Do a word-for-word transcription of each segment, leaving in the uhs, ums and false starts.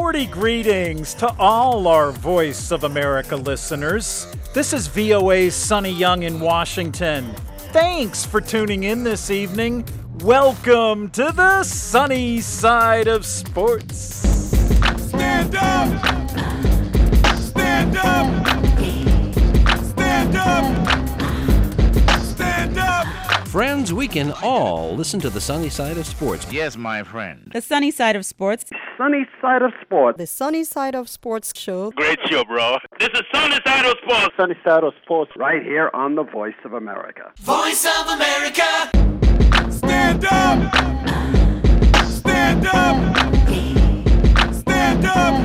Sporty greetings to all our Voice of America listeners. This is V O A's Sonny Young in Washington. Thanks for tuning in this evening. Welcome to the sunny side of sports. Stand up! Stand up! Stand up! Stand up! Friends, we can all listen to the sunny side of sports. Yes, my friend. The sunny side of sports. Sunny side of sports. The Sunny Side of Sports show. Great show, bro. This is Sunny Side of Sports. Sunny side of sports right here on the Voice of America. Voice of America! Stand up! Stand up! Stand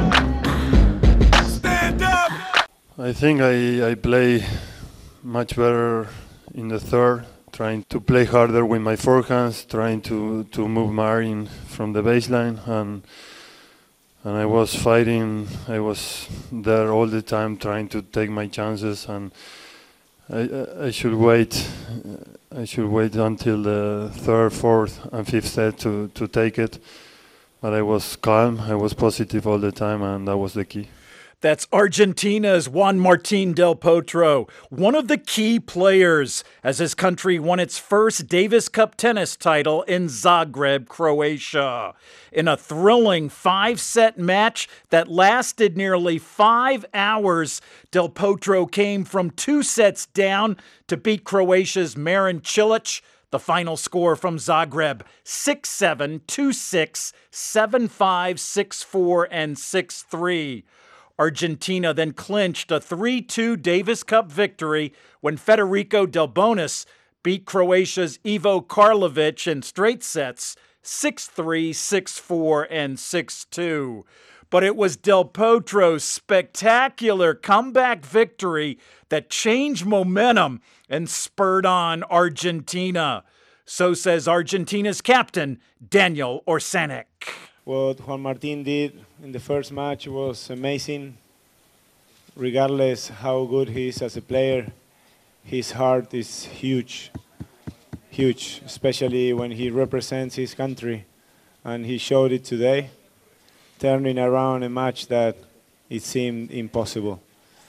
up! Stand up! I think I, I play much better in the third, trying to play harder with my forehands, trying to, to move Marin from the baseline, and and I was fighting. I was there all the time, trying to take my chances, and I I should wait. I should wait until the third, fourth, and fifth set to, to take it. But I was calm. I was positive all the time, and that was the key. That's Argentina's Juan Martín del Potro, one of the key players as his country won its first Davis Cup tennis title in Zagreb, Croatia. In a thrilling five-set match that lasted nearly five hours, del Potro came from two sets down to beat Croatia's Marin Cilic. The final score from Zagreb, six seven, two six, seven five, six four, and six three. Argentina then clinched a three two Davis Cup victory when Federico Delbonis beat Croatia's Ivo Karlovic in straight sets, six three, six four, and six two. But it was Del Potro's spectacular comeback victory that changed momentum and spurred on Argentina. So says Argentina's captain, Daniel Orsanic. What Juan Martín did in the first match was amazing. Regardless how good he is as a player, his heart is huge, huge, especially when he represents his country. And he showed it today, turning around a match that it seemed impossible.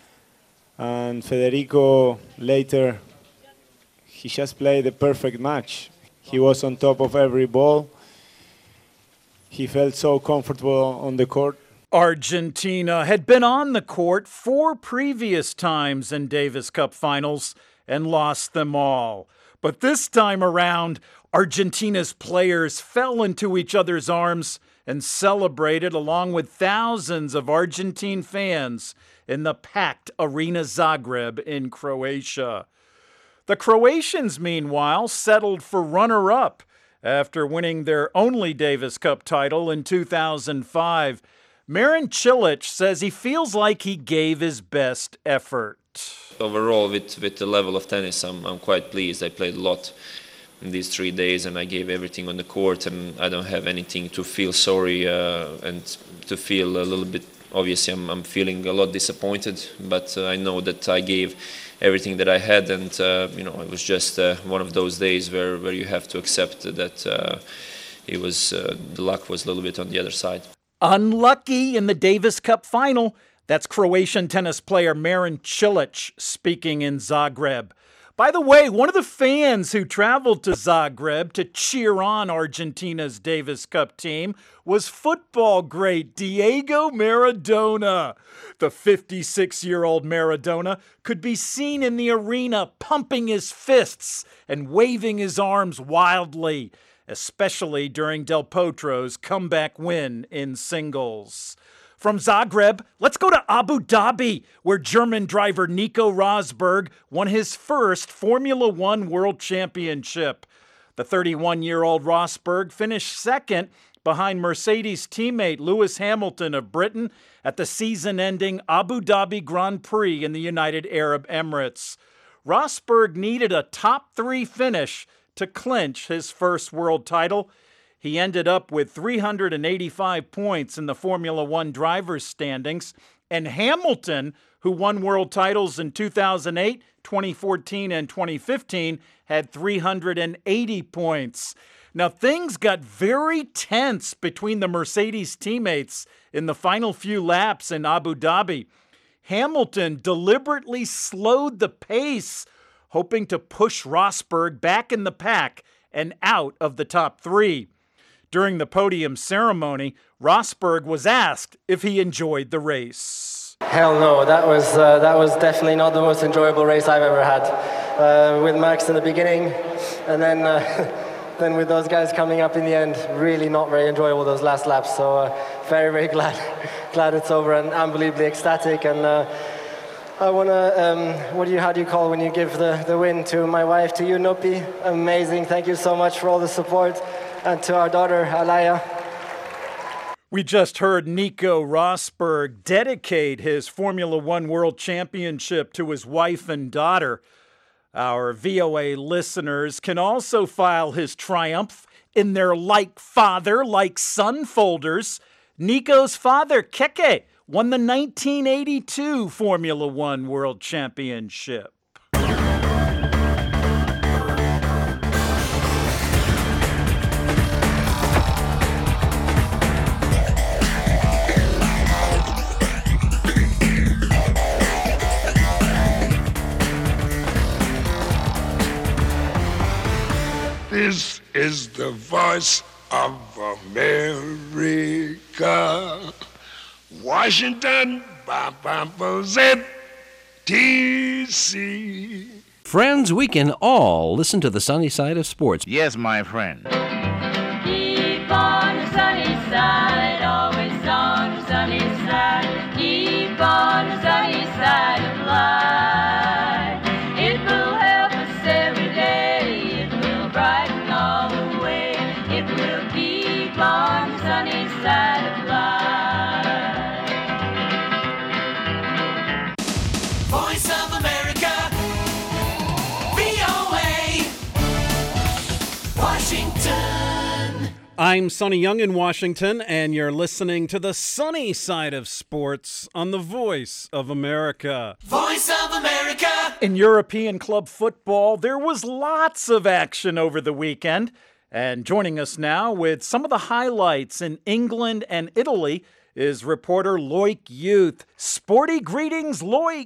And Federico later, he just played the perfect match. He was on top of every ball. He felt so comfortable on the court. Argentina had been on the court four previous times in Davis Cup finals and lost them all. But this time around, Argentina's players fell into each other's arms and celebrated along with thousands of Argentine fans in the packed Arena Zagreb in Croatia. The Croatians, meanwhile, settled for runner-up after winning their only Davis Cup title in two thousand five. Marin Cilic says he feels like he gave his best effort. Overall, with, with the level of tennis, I'm, I'm quite pleased. I played a lot in these three days and I gave everything on the court, and I don't have anything to feel sorry uh, and to feel a little bit, obviously I'm, I'm feeling a lot disappointed, but uh, I know that I gave everything that I had, and uh, you know, it was just uh, one of those days where, where you have to accept that uh, it was uh, the luck was a little bit on the other side. Unlucky in the Davis Cup final. That's Croatian tennis player Marin Cilic speaking in Zagreb. By the way, one of the fans who traveled to Zagreb to cheer on Argentina's Davis Cup team was football great Diego Maradona. The fifty-six-year-old Maradona could be seen in the arena pumping his fists and waving his arms wildly, especially during Del Potro's comeback win in singles. From Zagreb, let's go to Abu Dhabi, where German driver Nico Rosberg won his first Formula One World Championship. The thirty-one-year-old Rosberg finished second behind Mercedes teammate Lewis Hamilton of Britain at the season-ending Abu Dhabi Grand Prix in the United Arab Emirates. Rosberg needed a top three finish to clinch his first world title. He ended up with three hundred eighty-five points in the Formula One drivers' standings, and Hamilton, who won world titles in two thousand eight, twenty fourteen, and twenty fifteen, had three hundred eighty points. Now, things got very tense between the Mercedes teammates in the final few laps in Abu Dhabi. Hamilton deliberately slowed the pace, hoping to push Rosberg back in the pack and out of the top three. During the podium ceremony, Rosberg was asked if he enjoyed the race. Hell no, that was uh, that was definitely not the most enjoyable race I've ever had. Uh, with Max in the beginning, and then uh, then with those guys coming up in the end, really not very enjoyable those last laps. So uh, very very glad glad it's over and unbelievably ecstatic. And uh, I wanna um, what do you how do you call when you give the the win to my wife, to you, Nupi? Amazing. Thank you so much for all the support, and to our daughter Alaya. We just heard Nico Rosberg dedicate his Formula One World Championship to his wife and daughter. Our V O A listeners can also file his triumph in their like father, like son folders. Nico's father, Keke, won the nineteen eighty-two Formula One World Championship. This is the voice of America. Washington, D C Friends, we can all listen to the sunny side of sports. Yes, my friend. Keep on the sunny side, always on the sunny side. Keep on the sunny side of life. It will help us every day. It will brighten all the way. It will keep on the sunny side of life. Voice of America, V O A, Washington. I'm Sonny Young in Washington, and you're listening to the sunny side of sports on the Voice of America. Voice of America. In European club football, there was lots of action over the weekend. And joining us now with some of the highlights in England and Italy is reporter Loic Youth. Sporty greetings, Loic.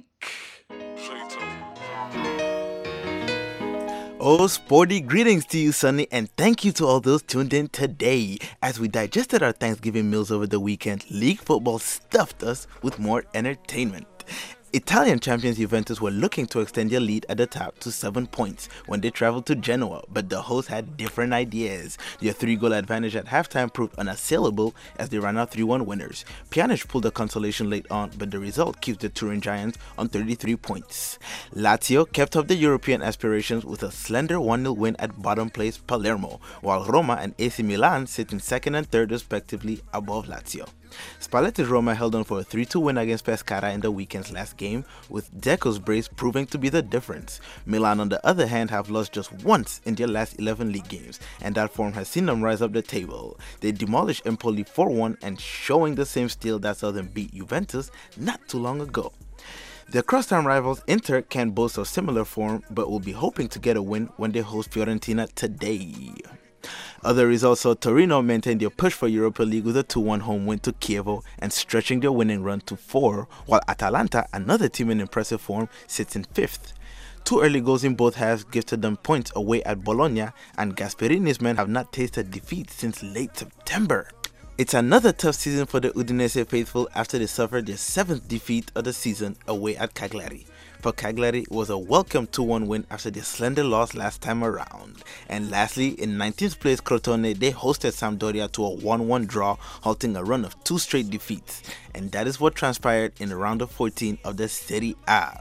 Oh, sporty greetings to you, Sonny, and thank you to all those tuned in today. As we digested our Thanksgiving meals over the weekend, league football stuffed us with more entertainment. Italian champions Juventus were looking to extend their lead at the top to seven points when they traveled to Genoa, but the hosts had different ideas. Their three-goal advantage at halftime proved unassailable as they ran out three one winners. Pjanic pulled a consolation late on, but the result keeps the Turin Giants on thirty-three points. Lazio kept up their European aspirations with a slender one nil win at bottom place Palermo, while Roma and A C Milan sit in second and third respectively above Lazio. Spalletti's Roma held on for a three two win against Pescara in the weekend's last game, with Deco's brace proving to be the difference. Milan, on the other hand, have lost just once in their last eleven league games, and that form has seen them rise up the table. They demolished Empoli four one and showing the same steel that saw them beat Juventus not too long ago. Their crosstown rivals Inter can boast of similar form, but will be hoping to get a win when they host Fiorentina today. Other results saw Torino maintain their push for Europa League with a two one home win to Chievo and stretching their winning run to four, while Atalanta, another team in impressive form, sits in fifth. Two early goals in both halves gifted them points away at Bologna, and Gasperini's men have not tasted defeat since late September. It's another tough season for the Udinese faithful after they suffered their seventh defeat of the season away at Cagliari. For Cagliari, it was a welcome two one win after their slender loss last time around. And lastly, in nineteenth place Crotone, they hosted Sampdoria to a one one draw, halting a run of two straight defeats. And that is what transpired in the round of fourteen of the Serie A.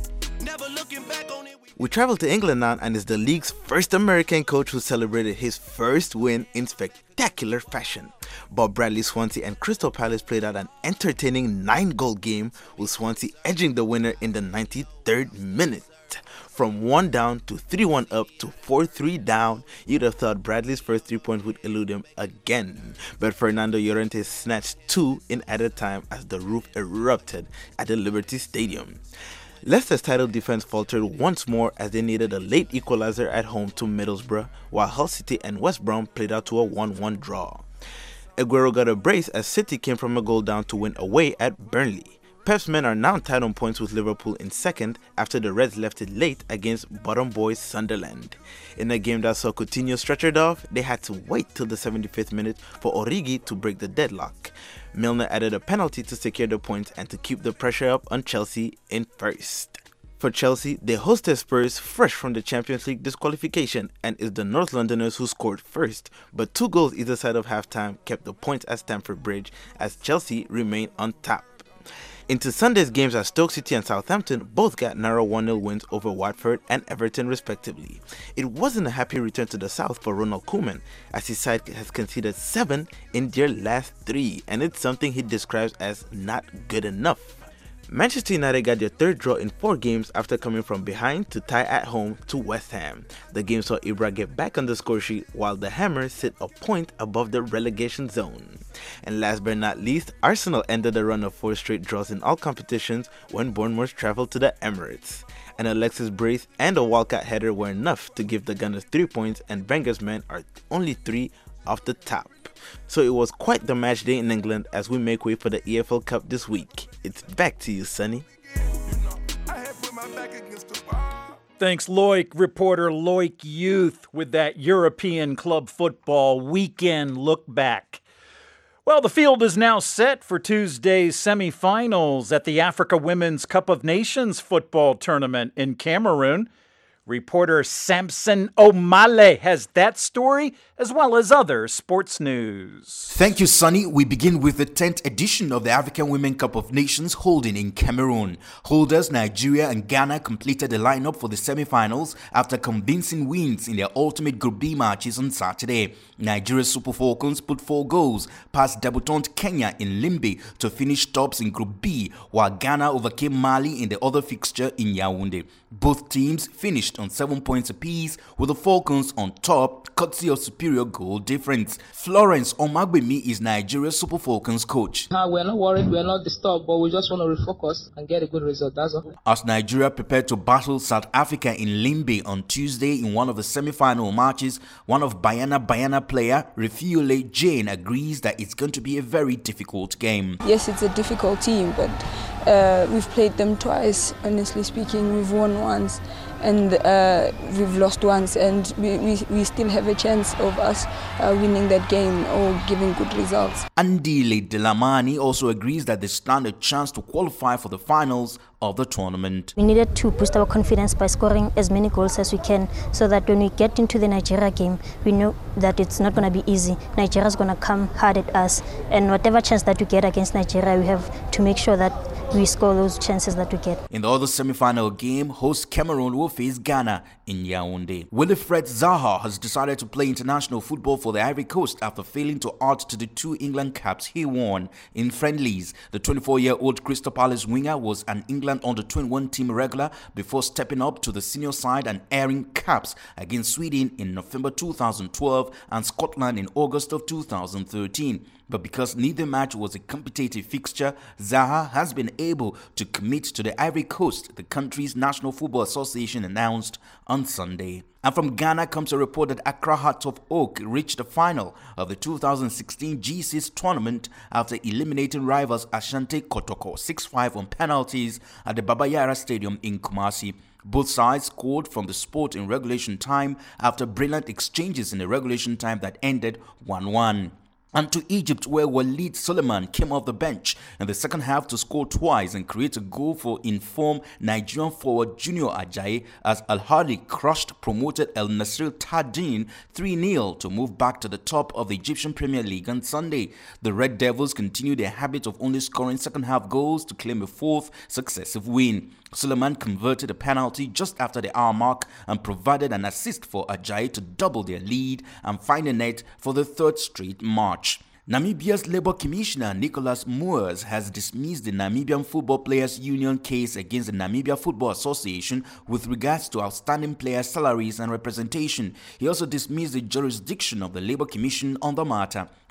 We travel to England now, and it's the league's first American coach who celebrated his first win in spectacular fashion. Bob Bradley's Swansea and Crystal Palace played out an entertaining nine-goal game, with Swansea edging the winner in the ninety-third minute. From one down to three one up to four three down, you'd have thought Bradley's first three points would elude him again. But Fernando Llorente snatched two in added time as the roof erupted at the Liberty Stadium. Leicester's title defense faltered once more as they needed a late equalizer at home to Middlesbrough, while Hull City and West Brom played out to a one one draw. Aguero got a brace as City came from a goal down to win away at Burnley. Pep's men are now tied on points with Liverpool in second after the Reds left it late against bottom boys Sunderland. In a game that saw Coutinho stretchered off, they had to wait till the seventy-fifth minute for Origi to break the deadlock. Milner added a penalty to secure the points and to keep the pressure up on Chelsea in first. For Chelsea, they hosted Spurs fresh from the Champions League disqualification, and it's the North Londoners who scored first, but two goals either side of halftime kept the points at Stamford Bridge as Chelsea remained on top. Into Sunday's games at Stoke City and Southampton both got narrow one nil wins over Watford and Everton respectively. It wasn't a happy return to the south for Ronald Koeman, as his side has conceded seven in their last three, and it's something he describes as not good enough. Manchester United got their third draw in four games after coming from behind to tie at home to West Ham. The game saw Ibra get back on the score sheet while the Hammers sit a point above the relegation zone. And last but not least, Arsenal ended a run of four straight draws in all competitions when Bournemouth travelled to the Emirates. An Alexis brace and a Walcott header were enough to give the Gunners three points, and Wenger's men are only three off the top. So it was quite the match day in England as we make way for the E F L Cup this week. It's back to you, Sonny. Thanks, Loic. Reporter Loic Youth with that European club football weekend look back. Well, the field is now set for Tuesday's semifinals at the Africa Women's Cup of Nations football tournament in Cameroon. Reporter Samson Omale has that story as well as other sports news. Thank you, Sonny. We begin with the tenth edition of the African Women Cup of Nations holding in Cameroon. Holders Nigeria and Ghana completed the lineup for the semi-finals after convincing wins in their ultimate Group B matches on Saturday. Nigeria's Super Falcons put four goals past debutant Kenya in Limbe to finish tops in Group B, while Ghana overcame Mali in the other fixture in Yaoundé. Both teams finished on seven points apiece, with the Falcons on top, courtesy of superior goal difference. Florence Omagbemi is Nigeria's Super Falcons coach. Uh, we're not worried, we're not disturbed, but we just want to refocus and get a good result, that's all. As Nigeria prepared to battle South Africa in Limbe on Tuesday in one of the semi-final matches, one of Bayana Bayana player, Refiole Jane, agrees that it's going to be a very difficult game. Yes, it's a difficult team, but uh, we've played them twice, honestly speaking. We've won once and uh, we've lost once, and we, we, we still have a chance of us uh, winning that game or giving good results. Andile Delamani also agrees that they stand a chance to qualify for the finals of the tournament. We needed to boost our confidence by scoring as many goals as we can, so that when we get into the Nigeria game, we know that it's not going to be easy. Nigeria's going to come hard at us, and whatever chance that we get against Nigeria, we have to make sure that we score those chances that we get. In the other semi-final game, host Cameroon will face Ghana in Yaoundé. Wilfred Zaha has decided to play international football for the Ivory Coast after failing to add to the two England caps he won in friendlies. The twenty-four-year-old Crystal Palace winger was an England under twenty-one team regular before stepping up to the senior side and earning caps against Sweden in November two thousand twelve and Scotland in August of two thousand thirteen. But because neither match was a competitive fixture, Zaha has been able to commit to the Ivory Coast, the country's National Football Association announced on Sunday. And from Ghana comes a report that Accra Hearts of Oak reached the final of the two thousand sixteen G six tournament after eliminating rivals Ashanti Kotoko six five on penalties at the Baba Yara Stadium in Kumasi. Both sides scored from the spot in regulation time after brilliant exchanges in the regulation time that ended one one. And to Egypt, where Walid Suleiman came off the bench in the second half to score twice and create a goal for informed Nigerian forward Junior Ajayi as Al-Ahly crushed promoted El Nasir Tadin three nil to move back to the top of the Egyptian Premier League on Sunday. The Red Devils continue their habit of only scoring second half goals to claim a fourth successive win. Suleiman converted a penalty just after the hour mark and provided an assist for Ajayi to double their lead and find a net for the third straight match. Namibia's Labour Commissioner Nicholas Moores has dismissed the Namibian Football Players Union case against the Namibia Football Association with regards to outstanding player salaries and representation. He also dismissed the jurisdiction of the Labour Commission on the matter.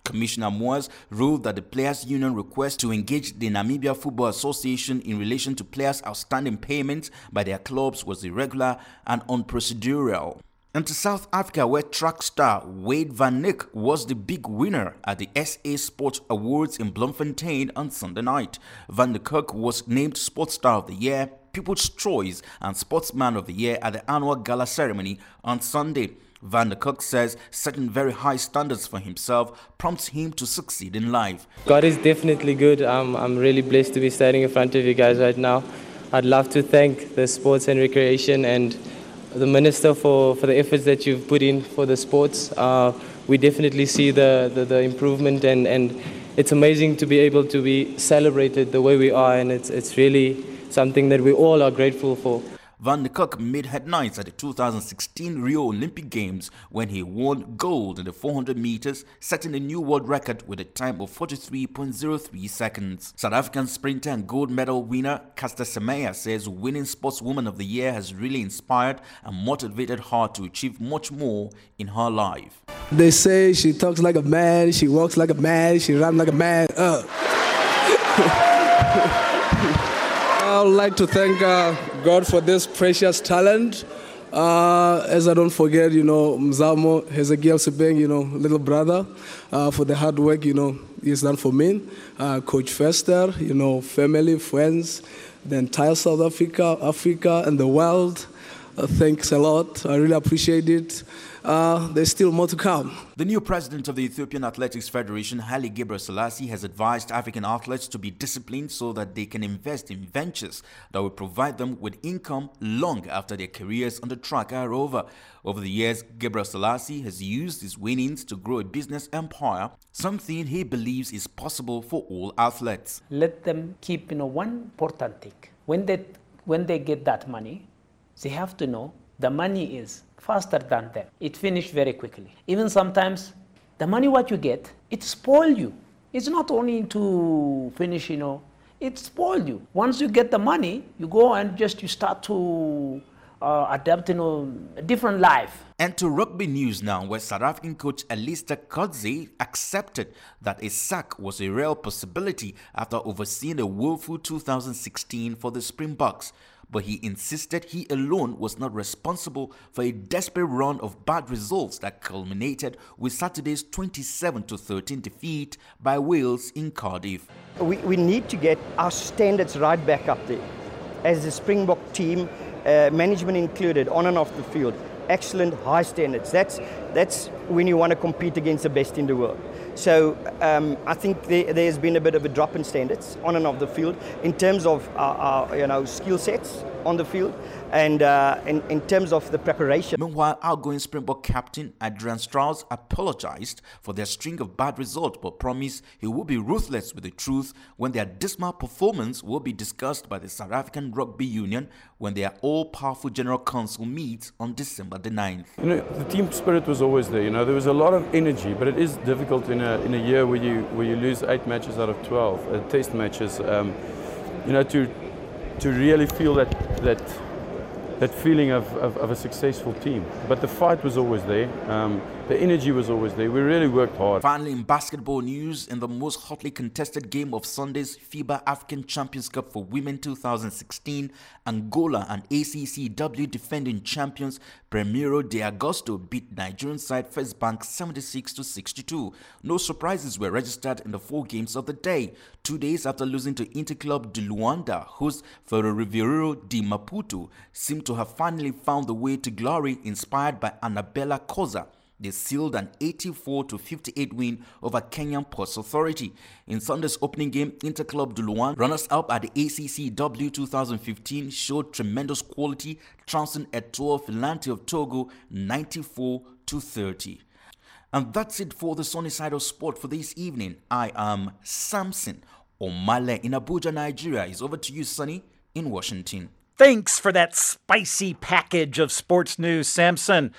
Commissioner Moores ruled that the Players' Union request to engage the Namibia Football Association in relation to players' outstanding payments by their clubs was irregular and unprocedural. And to South Africa, where track star Wade van Niekerk was the big winner at the S A Sports Awards in Bloemfontein on Sunday night. Van Niekerk was named Sports Star of the Year, People's Choice and Sportsman of the Year at the annual gala ceremony on Sunday. Van Niekerk says setting very high standards for himself prompts him to succeed in life. God is definitely good. Um, I'm really blessed to be standing in front of you guys right now. I'd love to thank the Sports and Recreation and the Minister for, for the efforts that you've put in for the sports. Uh, we definitely see the, the, the improvement, and, and it's amazing to be able to be celebrated the way we are, and it's, it's really something that we all are grateful for. Van Niekerk made headlines at the two thousand sixteen Rio Olympic Games when he won gold in the four hundred meters, setting a new world record with a time of forty-three point zero three seconds. South African sprinter and gold medal winner Caster Semenya says winning Sportswoman of the Year has really inspired and motivated her to achieve much more in her life. They say she talks like a man, she walks like a man, she runs like a man. Uh. I would like to thank uh, God for this precious talent. Uh, as I don't forget, you know, Mzamo Hezekiel Sebeng, you know, little brother, uh, for the hard work, you know, he's done for me. Uh, Coach Fester, you know, family, friends, the entire South Africa, Africa, and the world. Uh, thanks a lot. I really appreciate it. Uh, there's still more to come. The new president of the Ethiopian Athletics Federation, Haile Gebrselassie, has advised African athletes to be disciplined so that they can invest in ventures that will provide them with income long after their careers on the track are over. Over the years, Gebrselassie has used his winnings to grow a business empire, something he believes is possible for all athletes. Let them keep, you know, one important thing. When they, when they get that money, they have to know the money is faster than them. It finished very quickly. Even sometimes, the money what you get, it spoil you. It's not only to finish, you know, it spoil you. Once you get the money, you go and just you start to uh, adapt, you know, a different life. And to rugby news now, where South African coach Alistair Coetzee accepted that a sack was a real possibility after overseeing a woeful two thousand sixteen for the Springboks. But he insisted he alone was not responsible for a desperate run of bad results that culminated with Saturday's twenty-seven to thirteen defeat by Wales in Cardiff. We, we need to get our standards right back up there. As the Springbok team, uh, management included, on and off the field, excellent, high standards. That's, that's when you want to compete against the best in the world. So um, I think there, there's been a bit of a drop in standards on and off the field in terms of our, our you know, skill sets on the field and uh, in, in terms of the preparation. Meanwhile, outgoing Springbok captain Adrian Strauss apologized for their string of bad results but promised he will be ruthless with the truth when their dismal performance will be discussed by the South African Rugby Union when their all-powerful General Council meets on December the ninth. You know, the team spirit was always there. You know, there was a lot of energy, but it is difficult in a in a year where you where you lose eight matches out of twelve uh, test matches. Um, you know, to to really feel that that that feeling of, of, of a successful team. But the fight was always there. Um, the energy was always there. We really worked hard. Finally, in basketball news, in the most hotly contested game of Sunday's FIBA African Champions Cup for Women two thousand sixteen, Angola and A C C W defending champions Primeiro de Agosto beat Nigerian side First Bank seventy-six to sixty-two. No surprises were registered in the four games of the day. Two days after losing to Interclub de Luanda, host Ferroviário de Maputo seemed to have finally found the way to glory inspired by Annabella Koza. They sealed an eighty-four to fifty-eight win over Kenyan Ports Authority. In Sunday's opening game, Interclub de Luanda, runners-up at the A C C W two thousand fifteen, showed tremendous quality, trouncing Etoile Filante of Togo ninety-four to thirty. And that's it for the Sunny Side of Sport for this evening. I am Samson Omale in Abuja, Nigeria. It's over to you, Sunny, in Washington. Thanks for that spicy package of sports news, Samson.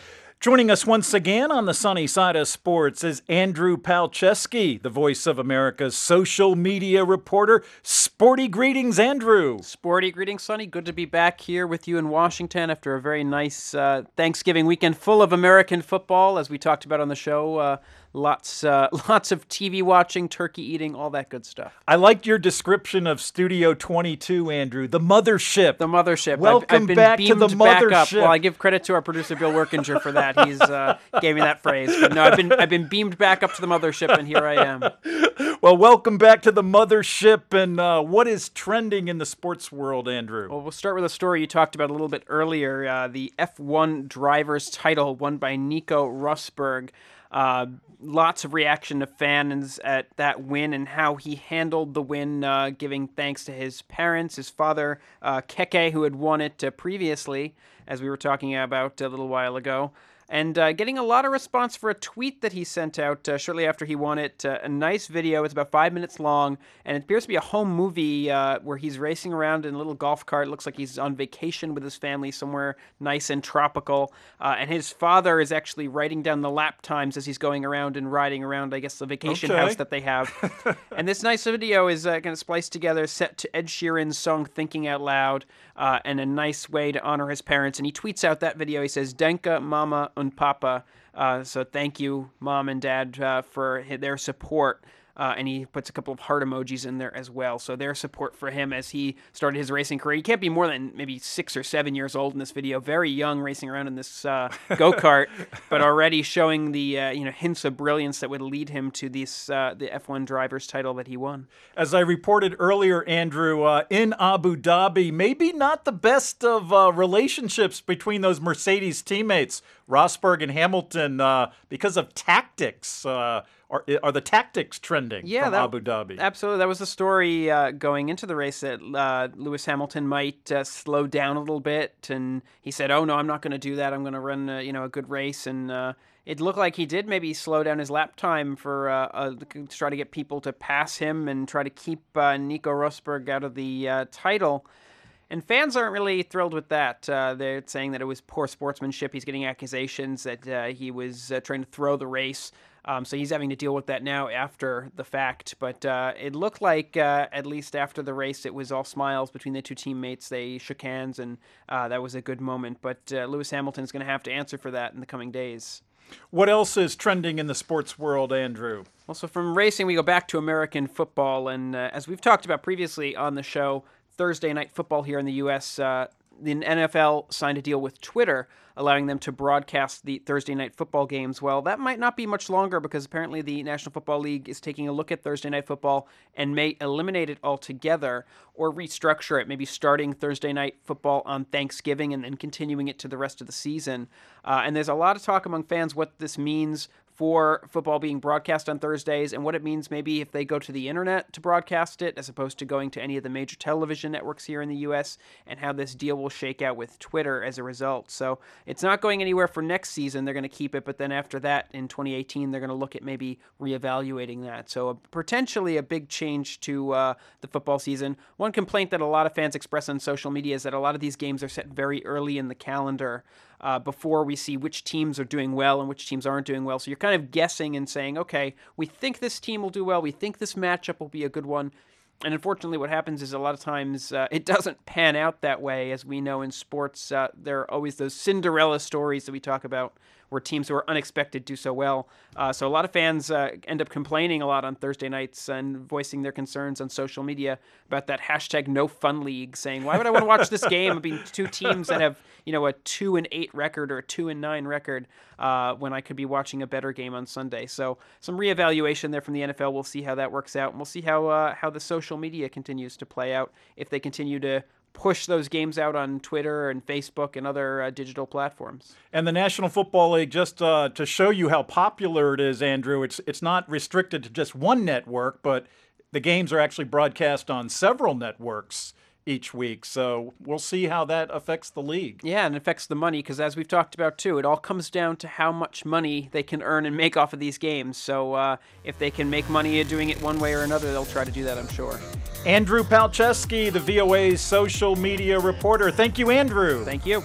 Joining us once again on the sunny side of sports is Andrew Palczewski, the Voice of America's social media reporter. Sporty greetings, Andrew. Sporty greetings, Sonny. Good to be back here with you in Washington after a very nice uh, Thanksgiving weekend full of American football, as we talked about on the show. Uh, lots, uh, lots of T V watching, turkey eating, all that good stuff. I liked your description of Studio twenty-two, Andrew. The mothership. The mothership. Welcome I've, I've been back to the back up. mothership. Well, I give credit to our producer Bill Workinger for that. He's uh, gave me that phrase. But no, I've been I've been beamed back up to the mothership, and here I am. Well, welcome back to the mothership. And uh, what is trending in the sports world, Andrew? Well, we'll start with a story you talked about a little bit earlier. Uh, the F one driver's title won by Nico Rosberg. Uh, lots of reaction to fans at that win and how he handled the win, uh, giving thanks to his parents, his father, uh, Keke, who had won it uh, previously, as we were talking about a little while ago. And uh, getting a lot of response for a tweet that he sent out uh, shortly after he won it. Uh, a nice video. It's about five minutes long, and it appears to be a home movie uh, where he's racing around in a little golf cart. It looks like he's on vacation with his family somewhere nice and tropical. Uh, and his father is actually writing down the lap times as he's going around and riding around, I guess, the vacation Okay. house that they have. And this nice video is uh, going to splice together, set to Ed Sheeran's song Thinking Out Loud, uh, and a nice way to honor his parents. And he tweets out that video. He says, Danke, Mama und Papa. Uh, so thank you, Mom and Dad, uh, for hi- their support. Uh, and he puts a couple of heart emojis in there as well. So their support for him as he started his racing career. He can't be more than maybe six or seven years old in this video. Very young, racing around in this uh, go-kart, but already showing the uh, you know hints of brilliance that would lead him to this uh, the F one driver's title that he won. As I reported earlier, Andrew, uh, in Abu Dhabi, maybe not the best of uh, relationships between those Mercedes teammates, Rosberg and Hamilton, uh, because of tactics. Uh, are, are the tactics trending Yeah, from that- Abu Dhabi? Absolutely. That was the story uh, going into the race that uh, Lewis Hamilton might uh, slow down a little bit. And he said, oh, no, I'm not going to do that. I'm going to run uh, you know, a good race. And uh, it looked like he did maybe slow down his lap time for uh, uh, to try to get people to pass him and try to keep uh, Nico Rosberg out of the uh, title. And fans aren't really thrilled with that. Uh, they're saying that it was poor sportsmanship. He's getting accusations that uh, he was uh, trying to throw the race. Um, so he's having to deal with that now after the fact. But uh, it looked like, uh, at least after the race, it was all smiles between the two teammates. They shook hands, and uh, that was a good moment. But uh, Lewis Hamilton's going to have to answer for that in the coming days. What else is trending in the sports world, Andrew? Also, from racing, we go back to American football. And uh, as we've talked about previously on the show, Thursday night football here in the U S, uh, the N F L signed a deal with Twitter, allowing them to broadcast the Thursday night football games. Well, that might not be much longer because apparently the National Football League is taking a look at Thursday night football and may eliminate it altogether or restructure it, maybe starting Thursday night football on Thanksgiving and then continuing it to the rest of the season. Uh, and there's a lot of talk among fans what this means for football being broadcast on Thursdays and what it means maybe if they go to the internet to broadcast it as opposed to going to any of the major television networks here in the U S, and how this deal will shake out with Twitter as a result. So it's not going anywhere for next season. They're going to keep it, but then after that in twenty eighteen, they're going to look at maybe reevaluating that. So a, potentially a big change to uh, the football season. One complaint that a lot of fans express on social media is that a lot of these games are set very early in the calendar. Uh, before we see which teams are doing well and which teams aren't doing well. So you're kind of guessing and saying, okay, we think this team will do well. We think this matchup will be a good one. And unfortunately, what happens is a lot of times uh, it doesn't pan out that way. As we know in sports, uh, there are always those Cinderella stories that we talk about where teams who are unexpected do so well. Uh, so a lot of fans uh, end up complaining a lot on Thursday nights and voicing their concerns on social media about that hashtag no fun league, saying, why would I want to watch this game? I mean, two teams that have, you know, a two and eight record or a two and nine record uh, when I could be watching a better game on Sunday. So some reevaluation there from the N F L. We'll see how that works out. And we'll see how, uh, how the social media continues to play out if they continue to push those games out on Twitter and Facebook and other uh, digital platforms. And the National Football League, just uh, to show you how popular it is, Andrew, it's it's not restricted to just one network, but the games are actually broadcast on several networks each week. So we'll see how that affects the league. Yeah, and it affects the money because, as we've talked about too, it all comes down to how much money they can earn and make off of these games. So uh, if they can make money doing it one way or another, they'll try to do that, I'm sure. Andrew Palczewski, the V O A's social media reporter. Thank you, Andrew. Thank you.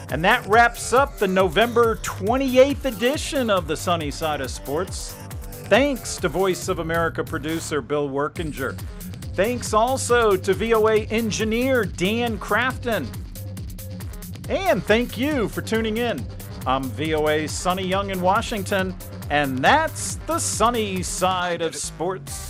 And that wraps up the November twenty-eighth edition of the Sunny Side of Sports. Thanks to Voice of America producer Bill Workinger. Thanks also to V O A engineer Dan Crafton. And thank you for tuning in. I'm V O A's Sonny Young in Washington, and that's the Sunny Side of Sports.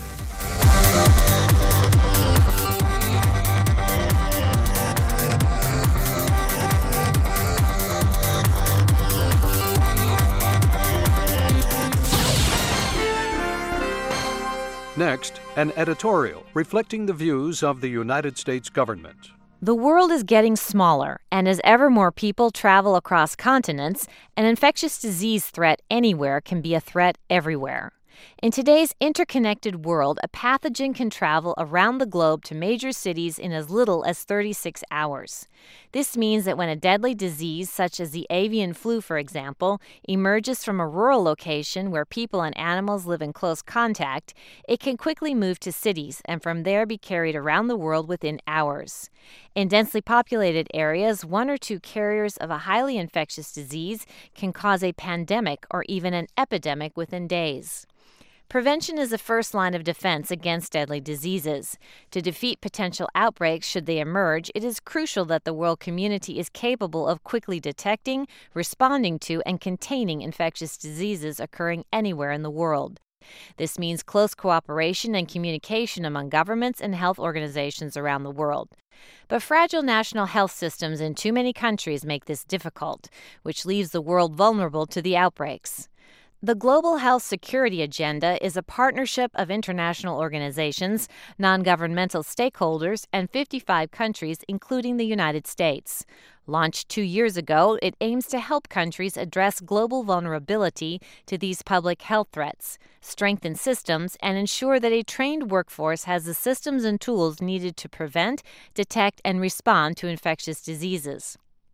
Next, an editorial reflecting the views of the United States government. The world is getting smaller, and as ever more people travel across continents, an infectious disease threat anywhere can be a threat everywhere. In today's interconnected world, a pathogen can travel around the globe to major cities in as little as thirty-six hours. This means that when a deadly disease, such as the avian flu, for example, emerges from a rural location where people and animals live in close contact, it can quickly move to cities and from there be carried around the world within hours. In densely populated areas, one or two carriers of a highly infectious disease can cause a pandemic or even an epidemic within days. Prevention is the first line of defense against deadly diseases. To defeat potential outbreaks should they emerge, it is crucial that the world community is capable of quickly detecting, responding to, and containing infectious diseases occurring anywhere in the world. This means close cooperation and communication among governments and health organizations around the world. But fragile national health systems in too many countries make this difficult, which leaves the world vulnerable to the outbreaks. The Global Health Security Agenda is a partnership of international organizations, non-governmental stakeholders, and fifty-five countries, including the United States. Launched two years ago, it aims to help countries address global vulnerability to these public health threats, strengthen systems, and ensure that a trained workforce has the systems and tools needed to prevent, detect, and respond to infectious diseases.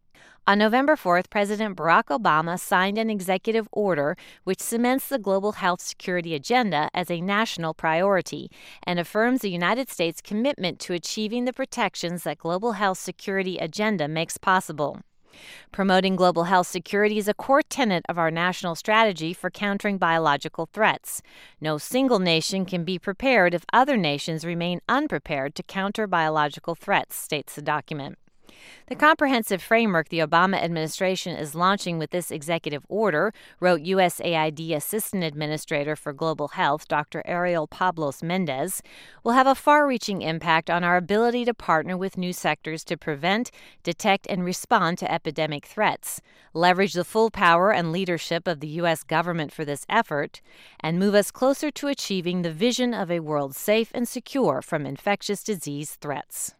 On November fourth, President Barack Obama signed an executive order which cements the global health security agenda as a national priority and affirms the United States' commitment to achieving the protections that global health security agenda makes possible. Promoting global health security is a core tenet of our national strategy for countering biological threats. No single nation can be prepared if other nations remain unprepared to counter biological threats, states the document. The comprehensive framework the Obama administration is launching with this executive order, wrote U S A I D Assistant Administrator for Global Health, Doctor Ariel Pablos Mendez, will have a far-reaching impact on our ability to partner with new sectors to prevent, detect, and respond to epidemic threats, leverage the full power and leadership of the U S government for this effort, and move us closer to achieving the vision of a world safe and secure from infectious disease threats.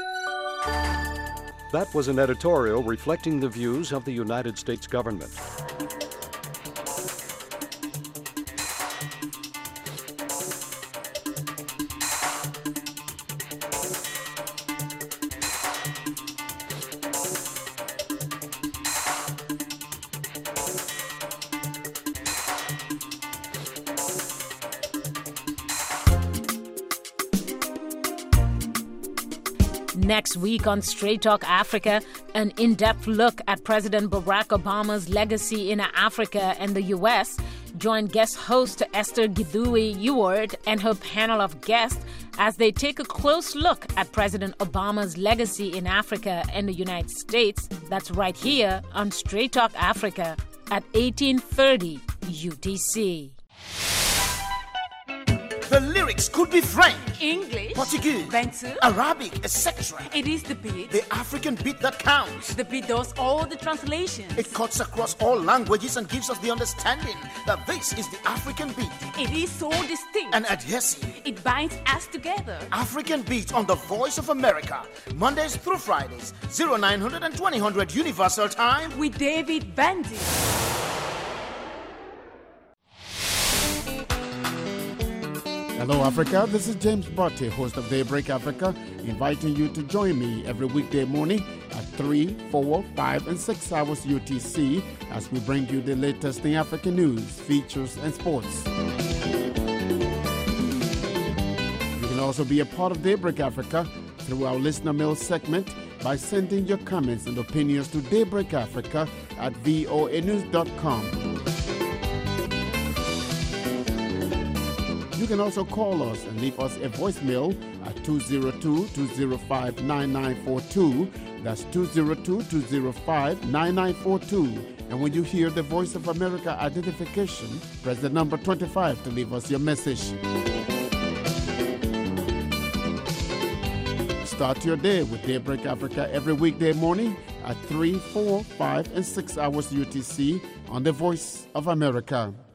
That was an editorial reflecting the views of the United States government. Next week on Straight Talk Africa, an in-depth look at President Barack Obama's legacy in Africa and the U S. Join guest host Esther Gidhui Ewart and her panel of guests as they take a close look at President Obama's legacy in Africa and the United States. That's right here on Straight Talk Africa at eighteen thirty U T C. The lyrics could be French, English, Portuguese, Bantu, Arabic, et cetera. It is the beat. The African beat that counts. The beat does all the translations. It cuts across all languages and gives us the understanding that this is the African beat. It is so distinct and adhesive. It binds us together. African beat on the Voice of America, Mondays through Fridays, oh nine hundred and twenty hundred Universal Time with David Bandy. Hello, Africa. This is James Botte, host of Daybreak Africa, inviting you to join me every weekday morning at three, four, five, and six hours U T C as we bring you the latest in African news, features, and sports. You can also be a part of Daybreak Africa through our listener mail segment by sending your comments and opinions to Daybreak Africa at voa news dot com. You can also call us and leave us a voicemail at two oh two, two oh five, nine nine four two. That's two oh two, two oh five, nine nine four two. And when you hear the Voice of America identification, press the number twenty-five to leave us your message. Start your day with Daybreak Africa every weekday morning at three, four, five, and six hours U T C on the Voice of America.